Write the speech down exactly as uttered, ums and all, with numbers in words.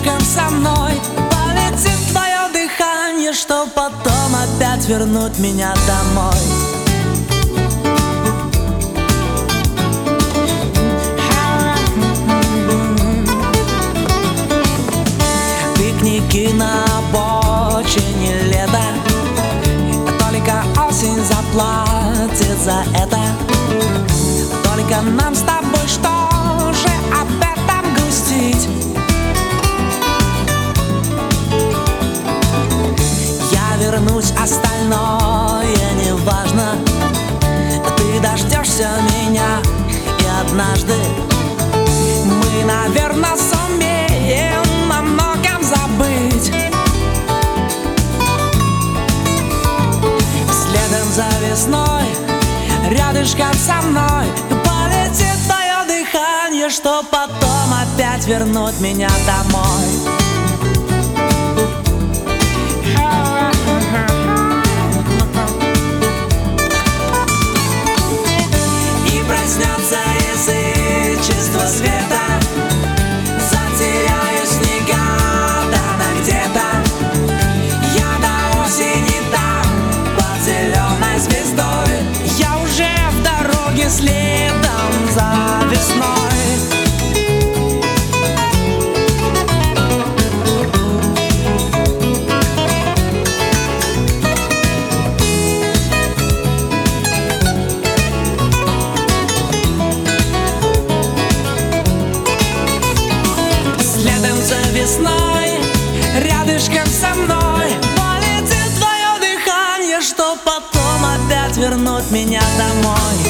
Рядышком со мной полетит твое дыхание, чтоб потом опять вернуть меня домой. Пикники на обочине лета, только осень заплатит за это. Только нам с тобой что же об этом грустить? Я вернусь, остальное не важно. Ты дождешься меня, и однажды мы, наверное, сумеем о многом забыть. Следом за весной, рядышком со мной полетит твое дыхание, чтоб потом опять вернуть меня домой. И проснется язычество света, затеряюсь негаданно где-то. Я до осени там, под зеленой звездой. Я уже в дороге следом за весной. Следом за весной, рядышком со мной полетит твое дыхание, чтоб потом опять вернуть меня домой.